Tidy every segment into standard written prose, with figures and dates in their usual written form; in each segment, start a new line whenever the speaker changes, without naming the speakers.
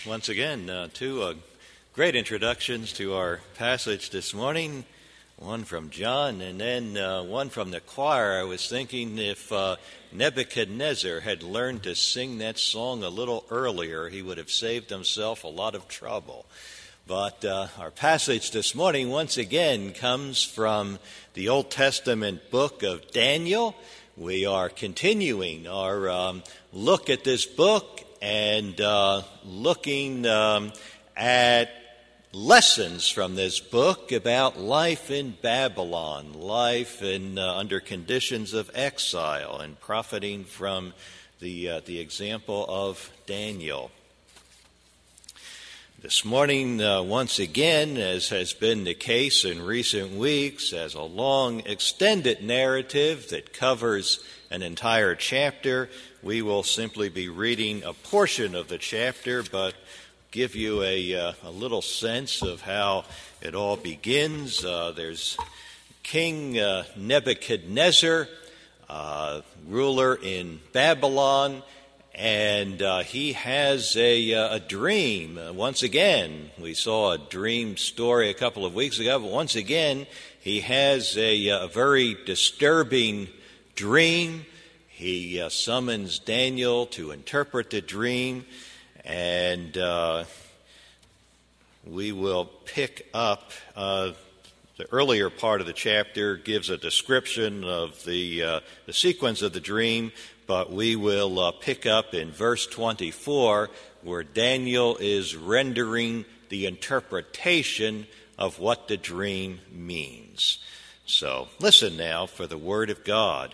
Once again, two great introductions to our passage this morning, one from John and then one from the choir. I was thinking if Nebuchadnezzar had learned to sing that song a little earlier, he would have saved himself a lot of trouble. But our passage this morning once again comes from the Old Testament book of Daniel. We are continuing our look at this book and looking at lessons from this book about life in Babylon, life under conditions of exile, and profiting from the example of Daniel. This morning, once again, as has been the case in recent weeks, as a long, extended narrative that covers an entire chapter, we will simply be reading a portion of the chapter, but give you a little sense of how it all begins. There's King Nebuchadnezzar, ruler in Babylon, and he has a dream. Once again, we saw a dream story a couple of weeks ago, but once again, he has a very disturbing dream. He summons Daniel to interpret the dream, and we will pick up the earlier part of the chapter gives a description of the sequence of the dream, but we will pick up in verse 24 where Daniel is rendering the interpretation of what the dream means. So listen now for the word of God.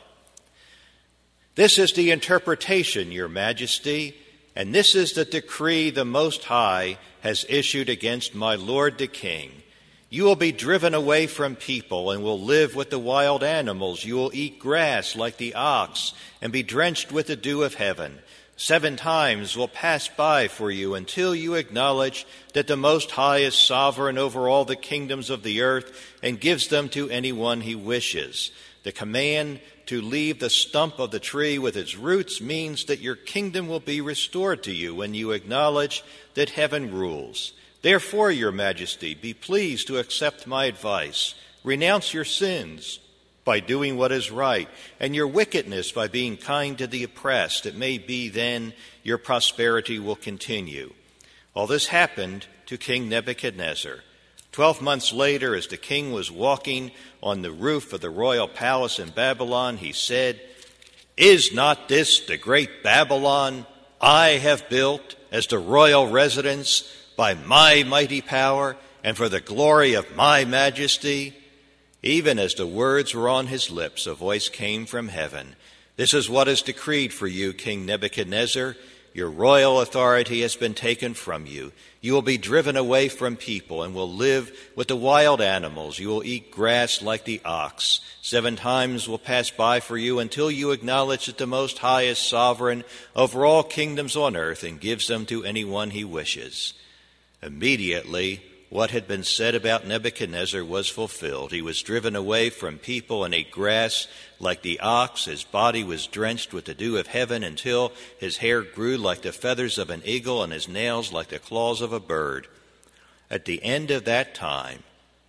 This is the interpretation, Your Majesty, and this is the decree the Most High has issued against my lord the king. You will be driven away from people and will live with the wild animals. You will eat grass like the ox and be drenched with the dew of heaven. 7 times will pass by for you until you acknowledge that the Most High is sovereign over all the kingdoms of the earth and gives them to anyone he wishes. The command to leave the stump of the tree with its roots means that your kingdom will be restored to you when you acknowledge that heaven rules. Therefore, Your Majesty, be pleased to accept my advice. Renounce your sins by doing what is right, and your wickedness by being kind to the oppressed. It may be then your prosperity will continue. All this happened to King Nebuchadnezzar. 12 months later, as the king was walking on the roof of the royal palace in Babylon, he said, "Is not this the great Babylon I have built as the royal residence by my mighty power and for the glory of my majesty?" Even as the words were on his lips, a voice came from heaven. "This is what is decreed for you, King Nebuchadnezzar. Your royal authority has been taken from you. You will be driven away from people and will live with the wild animals. You will eat grass like the ox. 7 times will pass by for you until you acknowledge that the Most High is sovereign over all kingdoms on earth and gives them to anyone he wishes." Immediately, what had been said about Nebuchadnezzar was fulfilled. He was driven away from people and ate grass like the ox. His body was drenched with the dew of heaven until his hair grew like the feathers of an eagle and his nails like the claws of a bird. At the end of that time,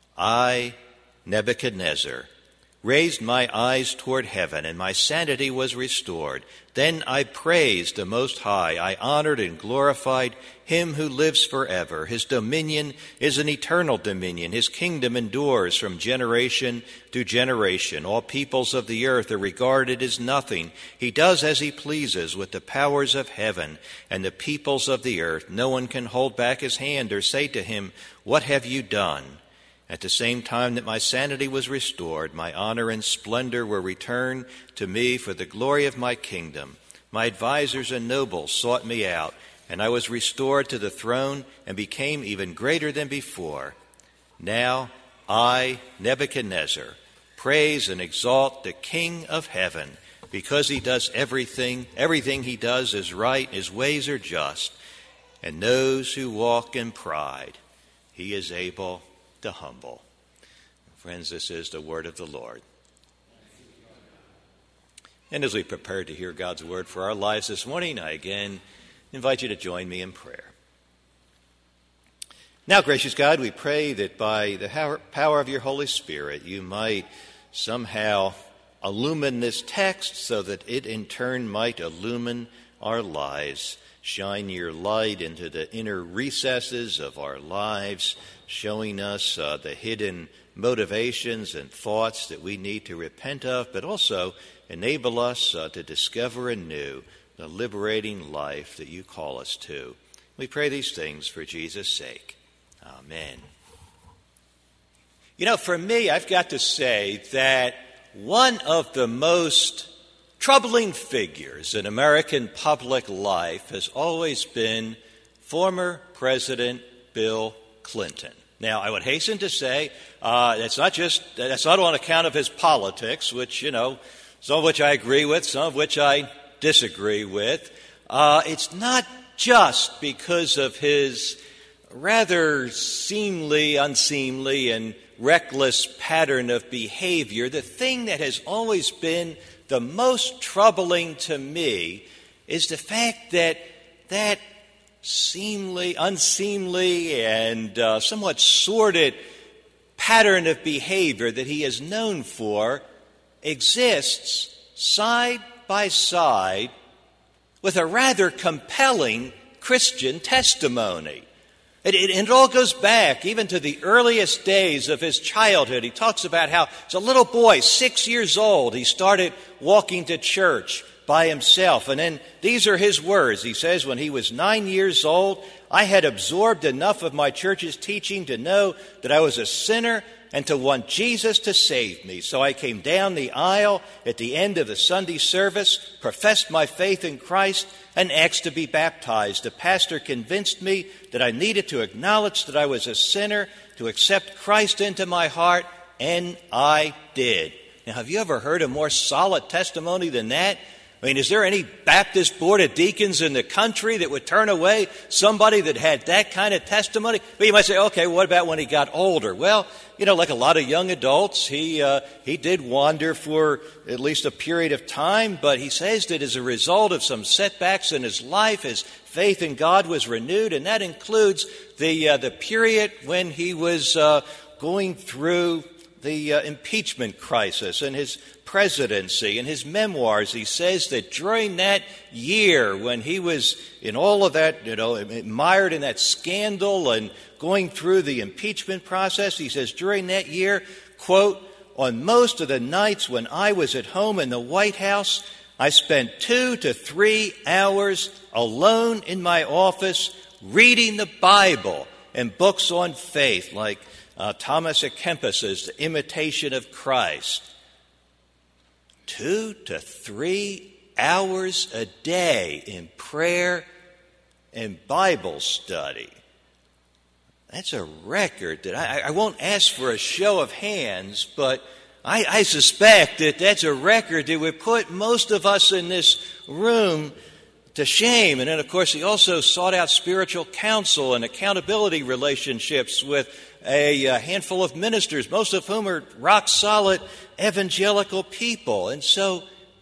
I, Nebuchadnezzar, raised my eyes toward heaven, and my sanity was restored. Then I praised the Most High. I honored and glorified him who lives forever. His dominion is an eternal dominion. His kingdom endures from generation to generation. All peoples of the earth are regarded as nothing. He does as he pleases with the powers of heaven and the peoples of the earth. No one can hold back his hand or say to him, "What have you done?" At the same time that my sanity was restored, my honor and splendor were returned to me for the glory of my kingdom. My advisors and nobles sought me out, and I was restored to the throne and became even greater than before. Now I, Nebuchadnezzar, praise and exalt the King of heaven, because he does everything he does is right, his ways are just, and those who walk in pride he is able to humble. Friends, this is the word of the Lord. And as we prepare to hear God's word for our lives this morning, I again invite you to join me in prayer. Now, gracious God, we pray that by the power of your Holy Spirit, you might somehow illumine this text so that it in turn might illumine our lives. Shine your light into the inner recesses of our lives, showing us the hidden motivations and thoughts that we need to repent of, but also enable us to discover anew the liberating life that you call us to. We pray these things for Jesus' sake. Amen. You know, for me, I've got to say that one of the most troubling figures in American public life has always been former President Bill Clinton. Now, I would hasten to say that's not on account of his politics, which, some of which I agree with, some of which I disagree with. It's not just because of his rather unseemly, and reckless pattern of behavior. The thing that has always been the most troubling to me is the fact that unseemly, and somewhat sordid pattern of behavior that he is known for exists side by side with a rather compelling Christian testimony. It all goes back even to the earliest days of his childhood. He talks about how as a little boy, 6 years old, he started walking to church by himself. And then these are his words. He says, when he was 9 years old, I had absorbed enough of my church's teaching to know that I was a sinner and to want Jesus to save me. So I came down the aisle at the end of the Sunday service, professed my faith in Christ, and asked to be baptized. The pastor convinced me that I needed to acknowledge that I was a sinner, to accept Christ into my heart, and I did. Now, have you ever heard a more solid testimony than that? I mean, is there any Baptist Board of Deacons in the country that would turn away somebody that had that kind of testimony? But you might say, okay, what about when he got older? Well, like a lot of young adults, he did wander for at least a period of time, but he says that as a result of some setbacks in his life, his faith in God was renewed, and that includes the period when he was going through the impeachment crisis and his presidency. In his memoirs, he says that during that year when he was in all of that, mired in that scandal and going through the impeachment process, he says during that year, quote, on most of the nights when I was at home in the White House, I spent 2 to 3 hours alone in my office reading the Bible and books on faith like Thomas à Kempis's The Imitation of Christ. 2 to 3 hours a day in prayer and Bible study. That's a record that I won't ask for a show of hands, but I suspect that that's a record that would put most of us in this room to shame. And then, of course, he also sought out spiritual counsel and accountability relationships with a handful of ministers, most of whom are rock-solid evangelical people. And so,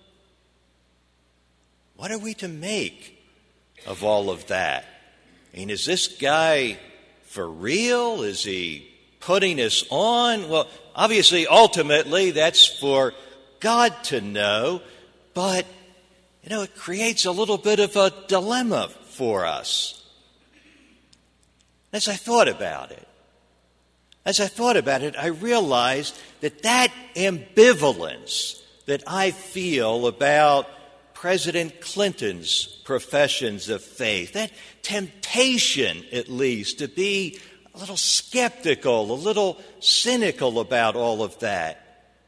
what are we to make of all of that? I mean, is this guy for real? Is he putting us on? Well, obviously, ultimately, that's for God to know, but it creates a little bit of a dilemma for us. As I thought about it, I realized that ambivalence that I feel about President Clinton's professions of faith, that temptation, at least, to be a little skeptical, a little cynical about all of that,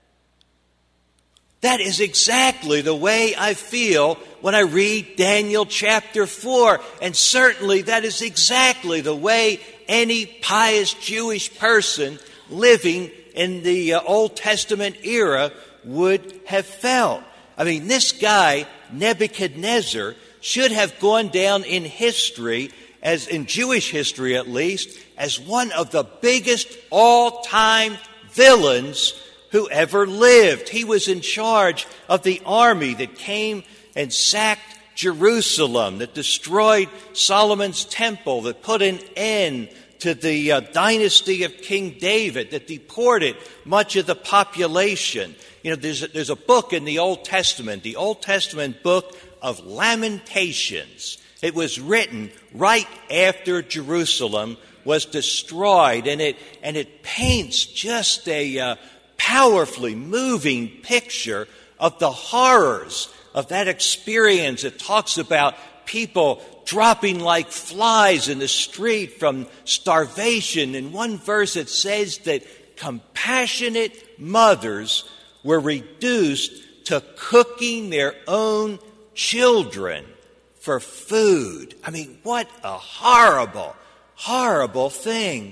that is exactly the way I feel when I read Daniel chapter 4. And certainly that is exactly the way any pious Jewish person living in the Old Testament era would have felt. I mean, this guy, Nebuchadnezzar, should have gone down in history, as in Jewish history at least, as one of the biggest all-time villains who ever lived. He was in charge of the army that came and sacked Jerusalem, that destroyed Solomon's temple, that put an end to the dynasty of King David, that deported much of the population. You know, there's a book in the Old Testament book of Lamentations. It was written right after Jerusalem was destroyed, and it paints just a powerfully moving picture of the horrors of that experience. It talks about people dropping like flies in the street from starvation. In one verse it says that compassionate mothers were reduced to cooking their own children for food. I mean, what a horrible, horrible thing.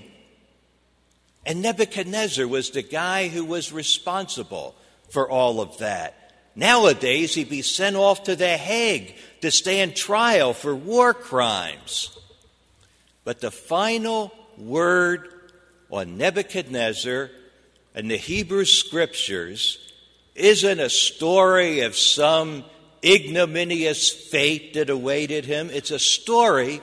And Nebuchadnezzar was the guy who was responsible for all of that. Nowadays, he'd be sent off to The Hague to stand trial for war crimes. But the final word on Nebuchadnezzar in the Hebrew Scriptures isn't a story of some ignominious fate that awaited him. It's a story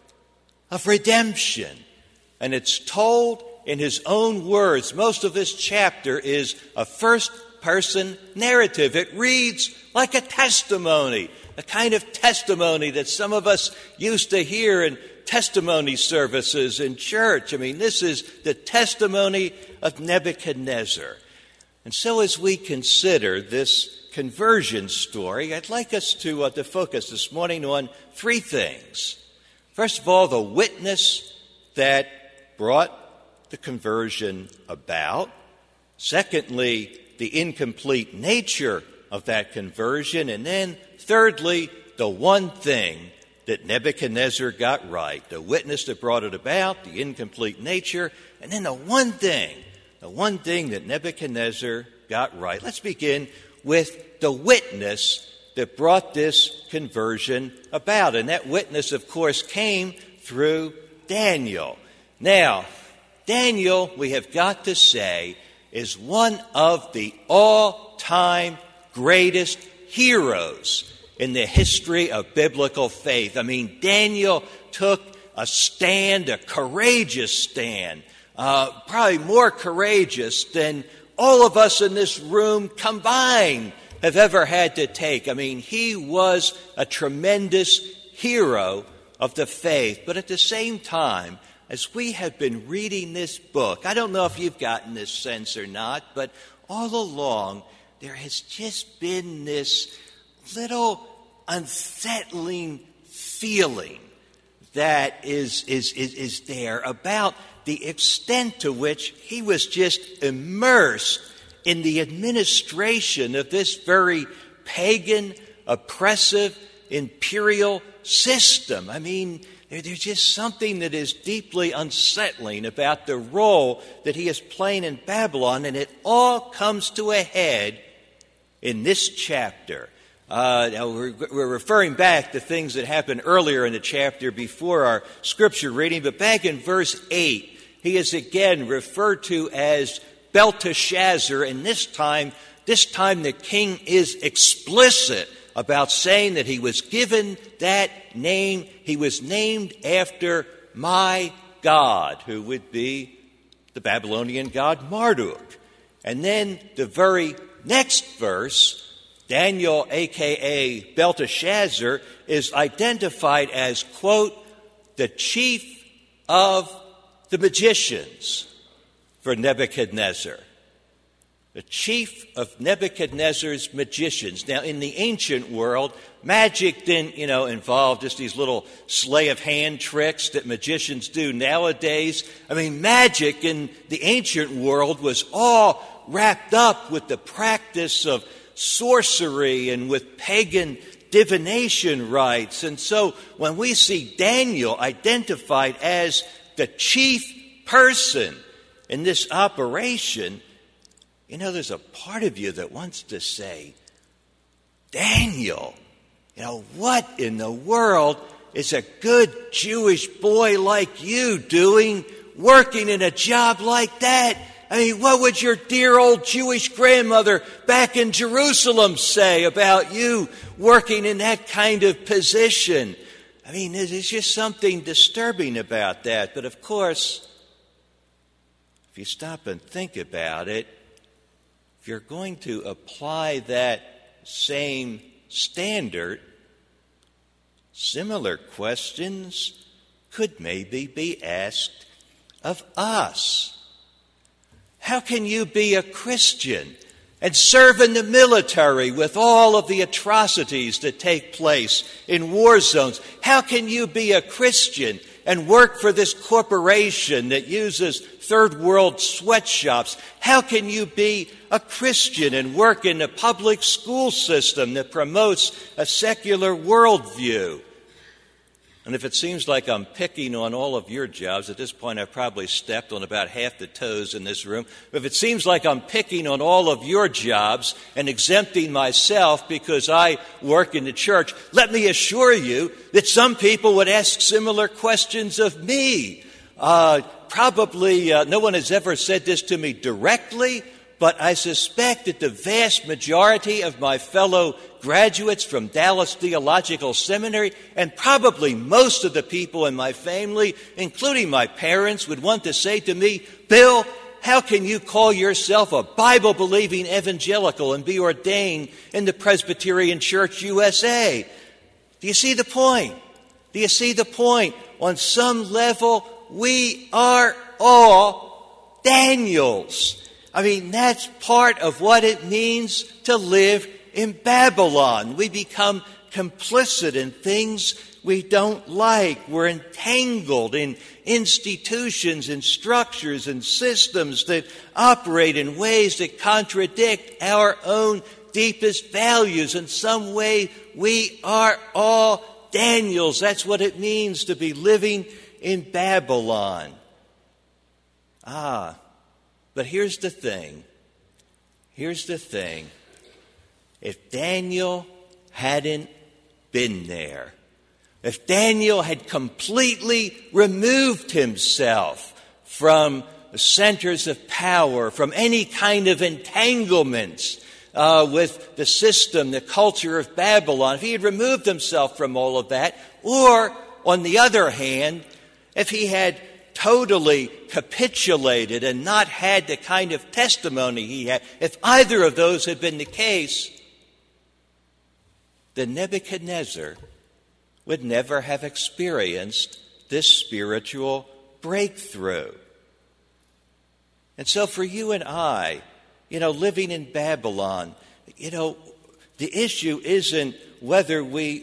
of redemption. And it's told in his own words. Most of this chapter is a first-person narrative. It reads like a testimony, a kind of testimony that some of us used to hear in testimony services in church. I mean, this is the testimony of Nebuchadnezzar. And so as we consider this conversion story, I'd like us to focus this morning on three things. First of all, the witness that brought the conversion about. Secondly, the incomplete nature of that conversion. And then, thirdly, the one thing that Nebuchadnezzar got right. The witness that brought it about, the incomplete nature, and then the one thing that Nebuchadnezzar got right. Let's begin with the witness that brought this conversion about. And that witness, of course, came through Daniel. Now, Daniel, we have got to say, is one of the all-time greatest heroes in the history of biblical faith. I mean, Daniel took a stand, a courageous stand, probably more courageous than all of us in this room combined have ever had to take. I mean, he was a tremendous hero of the faith. But at the same time, as we have been reading this book, I don't know if you've gotten this sense or not, but all along there has just been this little unsettling feeling that is there about the extent to which he was just immersed in the administration of this very pagan, oppressive, imperial system. I mean, there's just something that is deeply unsettling about the role that he is playing in Babylon, and it all comes to a head in this chapter. Now we're referring back to things that happened earlier in the chapter before our scripture reading, but back in verse 8, he is again referred to as Belteshazzar, and this time the king is explicit about saying that he was given that name. He was named after my God, who would be the Babylonian god Marduk. And then the very next verse, Daniel, a.k.a. Belteshazzar, is identified as, quote, the chief of the magicians for Nebuchadnezzar. The chief of Nebuchadnezzar's magicians. Now, in the ancient world, magic didn't, involve just these little sleight of hand tricks that magicians do nowadays. I mean, magic in the ancient world was all wrapped up with the practice of sorcery and with pagan divination rites. And so when we see Daniel identified as the chief person in this operation, there's a part of you that wants to say, Daniel, what in the world is a good Jewish boy like you doing, working in a job like that? I mean, what would your dear old Jewish grandmother back in Jerusalem say about you working in that kind of position? I mean, there's just something disturbing about that. But of course, if you stop and think about it, if you're going to apply that same standard, similar questions could maybe be asked of us. How can you be a Christian and serve in the military with all of the atrocities that take place in war zones? How can you be a Christian and work for this corporation that uses third world sweatshops? How can you be a Christian and work in a public school system that promotes a secular worldview? And if it seems like I'm picking on all of your jobs, at this point I've probably stepped on about half the toes in this room. If it seems like I'm picking on all of your jobs and exempting myself because I work in the church, let me assure you that some people would ask similar questions of me. Probably no one has ever said this to me directly, but I suspect that the vast majority of my fellow graduates from Dallas Theological Seminary, and probably most of the people in my family, including my parents, would want to say to me, Bill, how can you call yourself a Bible-believing evangelical and be ordained in the Presbyterian Church USA? Do you see the point? Do you see the point? On some level, we are all Daniels. I mean, that's part of what it means to live in Babylon. We become complicit in things we don't like. We're entangled in institutions and structures and systems that operate in ways that contradict our own deepest values. In some way, we are all Daniels. That's what it means to be living in Babylon. But here's the thing. If Daniel hadn't been there, if Daniel had completely removed himself from the centers of power, from any kind of entanglements with the system, the culture of Babylon, if he had removed himself from all of that, or, on the other hand, if he had totally capitulated and not had the kind of testimony he had, if either of those had been the case, then Nebuchadnezzar would never have experienced this spiritual breakthrough. And so for you and I, living in Babylon, the issue isn't whether we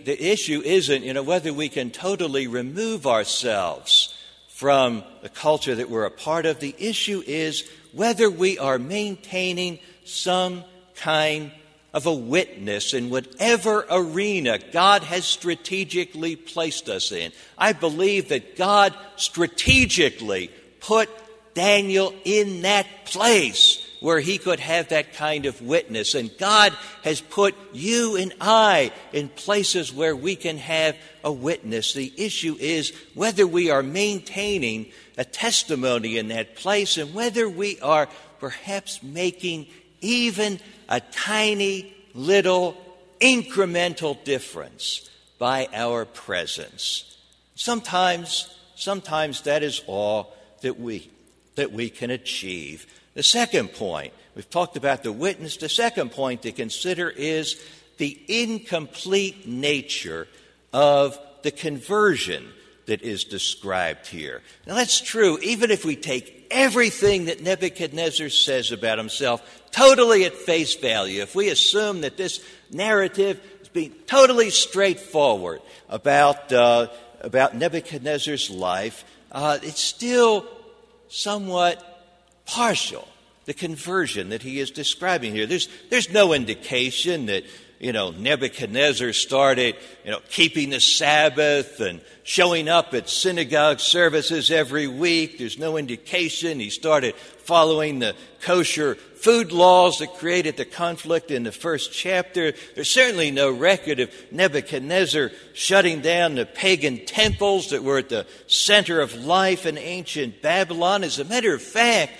can totally remove ourselves from the culture that we're a part of. The issue is whether we are maintaining some kind of a witness in whatever arena God has strategically placed us in. I believe that God strategically put Daniel in that place where he could have that kind of witness. And God has put you and I in places where we can have a witness. The issue is whether we are maintaining a testimony in that place and whether we are perhaps making even a tiny little incremental difference by our presence. Sometimes that is all that we can achieve. The second point, we've talked about the witness. The second point to consider is the incomplete nature of the conversion that is described here. Now that's true even if we take everything that Nebuchadnezzar says about himself totally at face value. If we assume that this narrative is being totally straightforward about Nebuchadnezzar's life, it's still somewhat partial, the conversion that he is describing here. There's no indication that, Nebuchadnezzar started, keeping the Sabbath and showing up at synagogue services every week. There's no indication he started following the kosher food laws that created the conflict in the first chapter. There's certainly no record of Nebuchadnezzar shutting down the pagan temples that were at the center of life in ancient Babylon. As a matter of fact,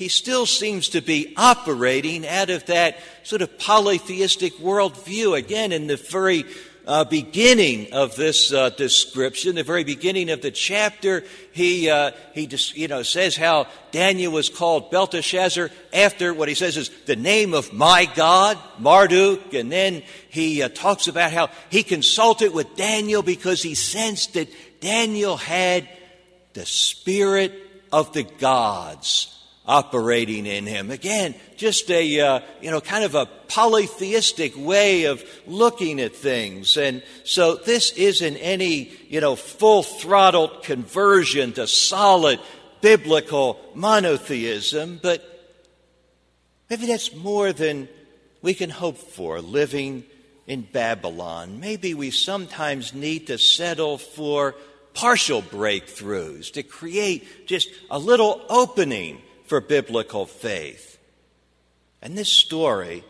he still seems to be operating out of that sort of polytheistic worldview. Again, in the very beginning of this description, the very beginning of the chapter, he just, says how Daniel was called Belteshazzar after what he says is the name of my God, Marduk. And then he talks about how he consulted with Daniel because he sensed that Daniel had the spirit of the gods operating in him. Again, just a, kind of a polytheistic way of looking at things. And so this isn't any, full-throttled conversion to solid biblical monotheism, but maybe that's more than we can hope for living in Babylon. Maybe we sometimes need to settle for partial breakthroughs to create just a little opening for biblical faith. And this story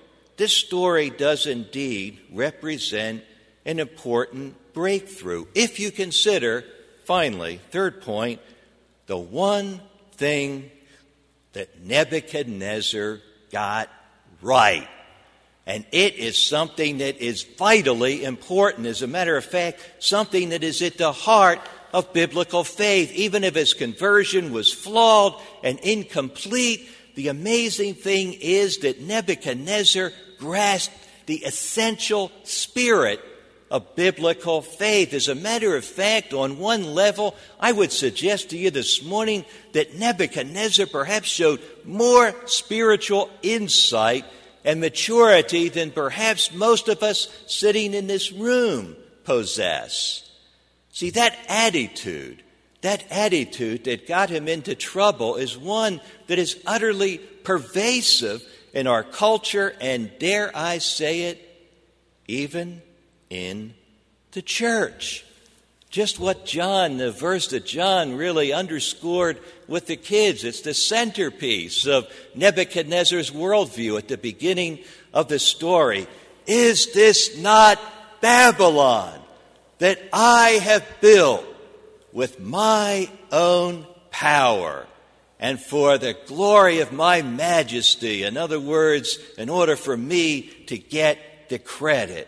does indeed represent an important breakthrough. If you consider, finally, third point, the one thing that Nebuchadnezzar got right. And it is something that is vitally important. As a matter of fact, something that is at the heart of biblical faith. Even if his conversion was flawed and incomplete, the amazing thing is that Nebuchadnezzar grasped the essential spirit of biblical faith. As a matter of fact, on one level, I would suggest to you this morning that Nebuchadnezzar perhaps showed more spiritual insight and maturity than perhaps most of us sitting in this room possess. See, that attitude that got him into trouble is one that is utterly pervasive in our culture and, dare I say it, even in the church. Just what the verse that John really underscored with the kids. It's the centerpiece of Nebuchadnezzar's worldview at the beginning of the story. Is this not Babylon that I have built with my own power and for the glory of my majesty? In other words, in order for me to get the credit.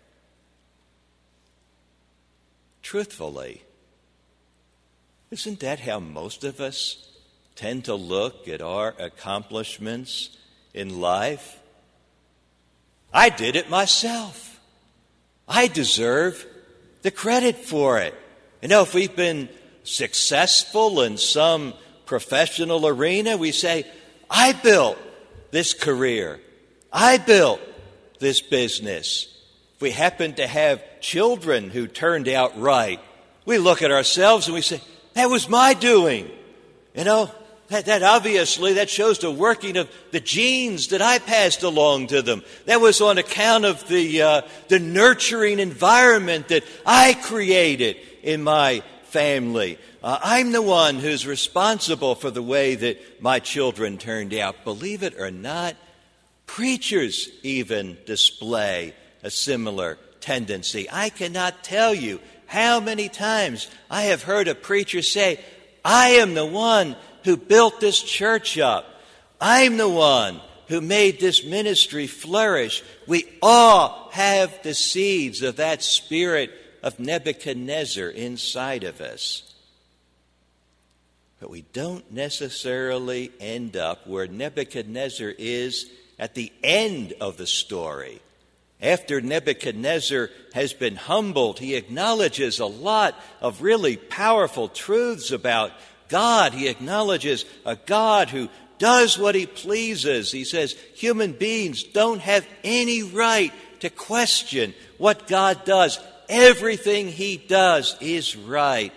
Truthfully, isn't that how most of us tend to look at our accomplishments in life? I did it myself. I deserve the credit for it. If we've been successful in some professional arena, we say, I built this career. I built this business. If we happen to have children who turned out right, we look at ourselves and we say, that was my doing. That obviously, that shows the working of the genes that I passed along to them. That was on account of the nurturing environment that I created in my family. I'm the one who's responsible for the way that my children turned out. Believe it or not, preachers even display a similar tendency. I cannot tell you how many times I have heard a preacher say, I am the one who built this church up. I'm the one who made this ministry flourish. We all have the seeds of that spirit of Nebuchadnezzar inside of us. But we don't necessarily end up where Nebuchadnezzar is at the end of the story. After Nebuchadnezzar has been humbled, he acknowledges a lot of really powerful truths about God. He acknowledges a God who does what he pleases. He says human beings don't have any right to question what God does. Everything he does is right.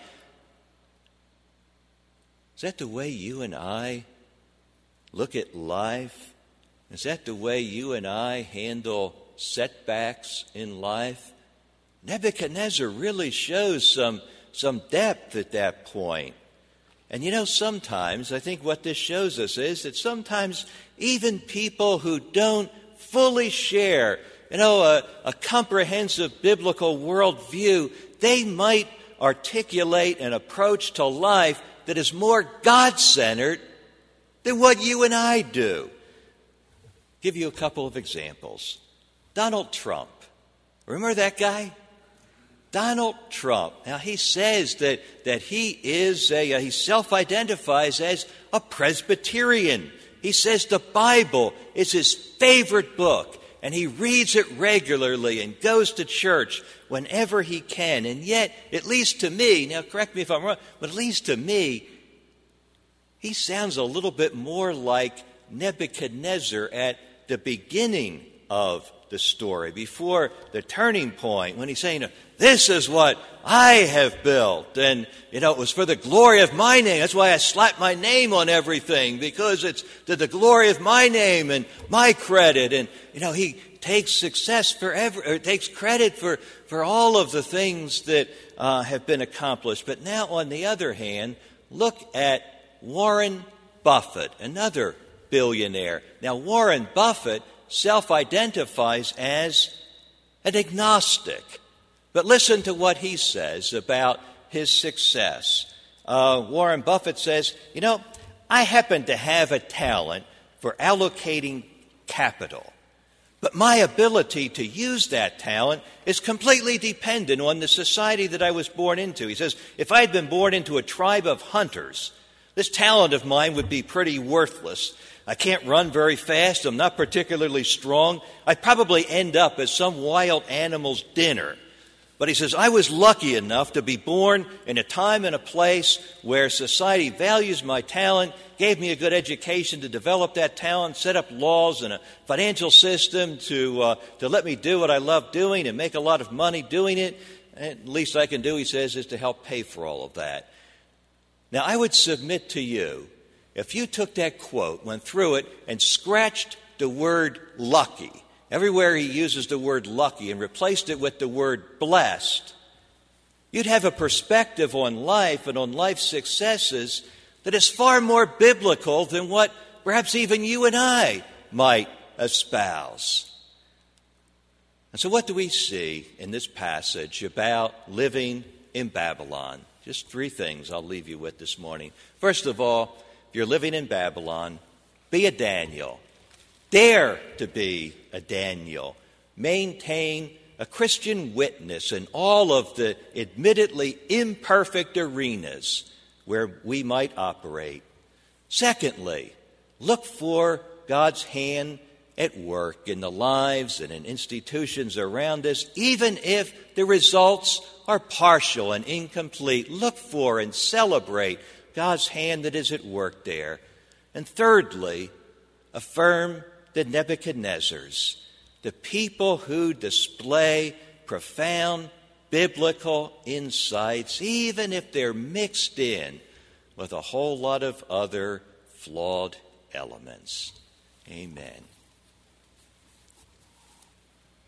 Is that the way you and I look at life? Is that the way you and I handle setbacks in life? Nebuchadnezzar really shows some depth at that point. And sometimes I think what this shows us is that sometimes even people who don't fully share, a comprehensive biblical worldview, they might articulate an approach to life that is more God-centered than what you and I do. Give you a couple of examples. Donald Trump. Remember that guy? Donald Trump. Now, he says that he self-identifies as a Presbyterian. He says the Bible is his favorite book, and he reads it regularly and goes to church whenever he can. And yet, at least to me, now correct me if I'm wrong, but at least to me, he sounds a little bit more like Nebuchadnezzar at the beginning of the story, before the turning point, when he's saying, this is what I have built, and, it was for the glory of my name. That's why I slapped my name on everything, because it's to the glory of my name and my credit. And, he takes takes credit for all of the things that have been accomplished. But now, on the other hand, look at Warren Buffett, another billionaire. Now, Warren Buffett self-identifies as an agnostic. But listen to what he says about his success. Warren Buffett says, I happen to have a talent for allocating capital, but my ability to use that talent is completely dependent on the society that I was born into. He says, if I had been born into a tribe of hunters, this talent of mine would be pretty worthless. I can't run very fast. I'm not particularly strong. I'd probably end up as some wild animal's dinner. But he says, I was lucky enough to be born in a time and a place where society values my talent, gave me a good education to develop that talent, set up laws and a financial system to let me do what I love doing and make a lot of money doing it. And the least I can do, he says, is to help pay for all of that. Now, I would submit to you, if you took that quote, went through it, and scratched the word lucky, everywhere he uses the word lucky, and replaced it with the word blessed, you'd have a perspective on life and on life's successes that is far more biblical than what perhaps even you and I might espouse. And so what do we see in this passage about living in Babylon? Just three things I'll leave you with this morning. First of all, if you're living in Babylon, be a Daniel. Dare to be a Daniel. Maintain a Christian witness in all of the admittedly imperfect arenas where we might operate. Secondly, look for God's hand at work in the lives and in institutions around us, even if the results are partial and incomplete. Look for and celebrate God's hand that is at work there. And thirdly, affirm the Nebuchadnezzars, the people who display profound biblical insights, even if they're mixed in with a whole lot of other flawed elements. Amen.